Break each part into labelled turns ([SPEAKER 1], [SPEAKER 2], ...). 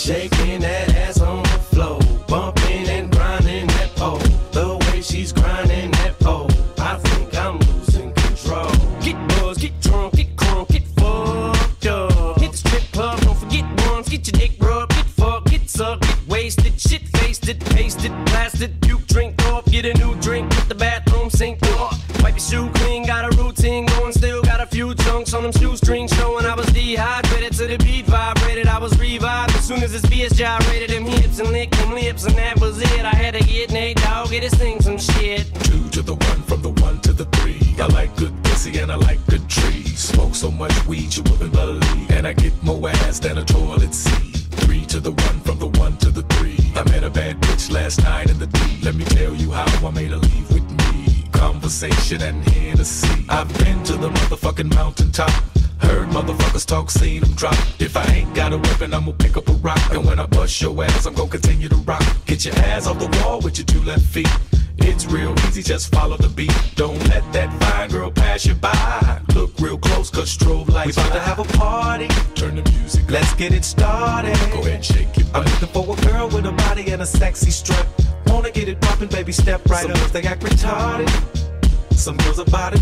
[SPEAKER 1] shaking that ass on the floor, bumping and grinding that pole. The way she's grinding that pole, I think I'm losing control. Get buzzed, get drunk, get crunk, get fucked up. Hit the strip club, don't forget once, get your dick rubbed, get fucked, get sucked, get wasted, shit faced it, pasted, blasted, puke, drink off, get a new drink, hit the bathroom sink off. Wipe your shoe clean, got a routine going, still got a few chunks on them shoestrings showing I was dehydrated to the beat vibrated. I was revived as soon as this BS gyrated them hips and licked them lips, and that was it. I had to get Nate Dogg, get his thing some shit.
[SPEAKER 2] 2 to the 1, from the 1 to the 3. I like good pussy and I like good trees. Smoke so much weed you wouldn't believe, and I get more ass than a toilet seat. 3 to the 1, from the 1 to the 3. I met a bad bitch last night in the D. Let me tell you how I made her leave with me. Conversation and Hennessy. I've been to the motherfucking mountaintop. Heard motherfuckers talk, seen them drop. If I ain't got a weapon, I'ma pick up a rock. And when I bust your ass, I'm gon' continue to rock. Get your ass off the wall with your 2 left feet. It's real easy, just follow the beat. Don't let that fine girl pass you by. Look real close, cause strobe lights.
[SPEAKER 1] We about to have a party,
[SPEAKER 2] turn the music up.
[SPEAKER 1] let's get it started.
[SPEAKER 2] Go ahead and shake it.
[SPEAKER 1] I'm looking for a girl with a body and a sexy strut. Wanna get it poppin', baby, step right up. Some girls, they act retarded. Some girls are body.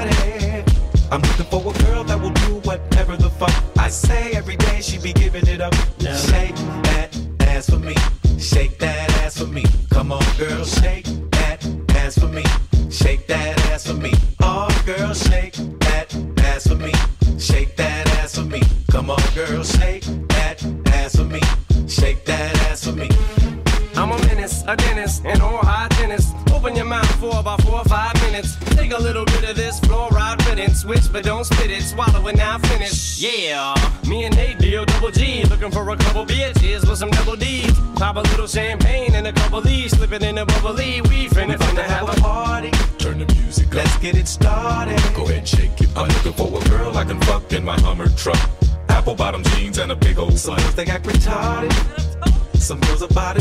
[SPEAKER 1] I'm looking for a girl that will do whatever the fuck I say. Every day she be giving it up. Yeah. Shake that ass for me. Shake that ass for me. Come on, girl, shake that ass for me. Shake that ass for me. Oh, girl, shake that ass for me. Shake that ass for me. Come on, girl, shake that ass for me. Shake that ass for me. I'm a menace, a dentist, and all high tennis. Open your mouth for about 4 or 5 minutes. Take a little bit of this fluoride riddance. Switch, but don't spit it. Swallow it, now finish. Yeah, me and Nate double G, looking for a couple bitches with some double D's. Pop a little champagne and a couple D's, slip it in a bubbly. We finna have a party.
[SPEAKER 2] Turn the music up.
[SPEAKER 1] Let's get it started.
[SPEAKER 2] Go ahead and shake it. I'm looking for a girl I can fuck in my Hummer truck. Apple bottom jeans and a big old
[SPEAKER 1] Some girls, they act retarded. Some girls are body.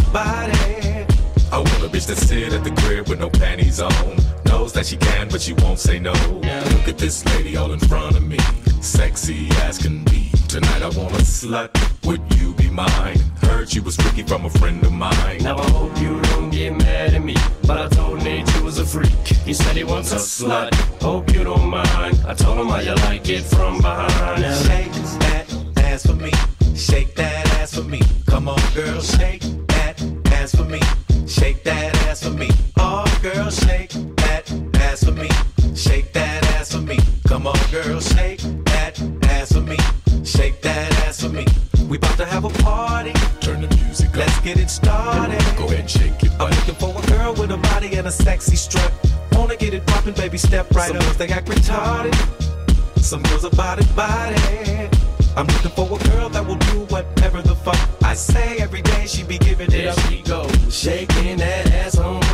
[SPEAKER 2] I want a bitch that sit at the crib with no panties on. Knows that she can, but she won't say no. Look at this lady all in front of me, sexy as can be. Tonight I want a slut, would you be mine? Heard she was freaky from a friend of mine.
[SPEAKER 1] Now I hope you don't get mad at me, but I told Nate you was a freak. He said he wants a slut, hope you don't mind. I told him how you like it from behind. Now shake that ass for me, shake that ass for me. Come on, girl, shake that ass for me. Shake that ass for me. Oh, girl, shake that ass for me. Shake that ass for me. Come on, girl, shake that ass for me. Shake that ass for me. We about to have a party.
[SPEAKER 2] Turn the music up.
[SPEAKER 1] Let's get it started.
[SPEAKER 2] Go ahead and shake it.
[SPEAKER 1] I'm looking for a girl with a body and a sexy strut. Wanna get it poppin', baby, step right up. Some girls, they act retarded. Some girls are body. I'm looking for a girl that will do whatever the fuck I say. Every day she be giving it up. There she goes, shaking that ass on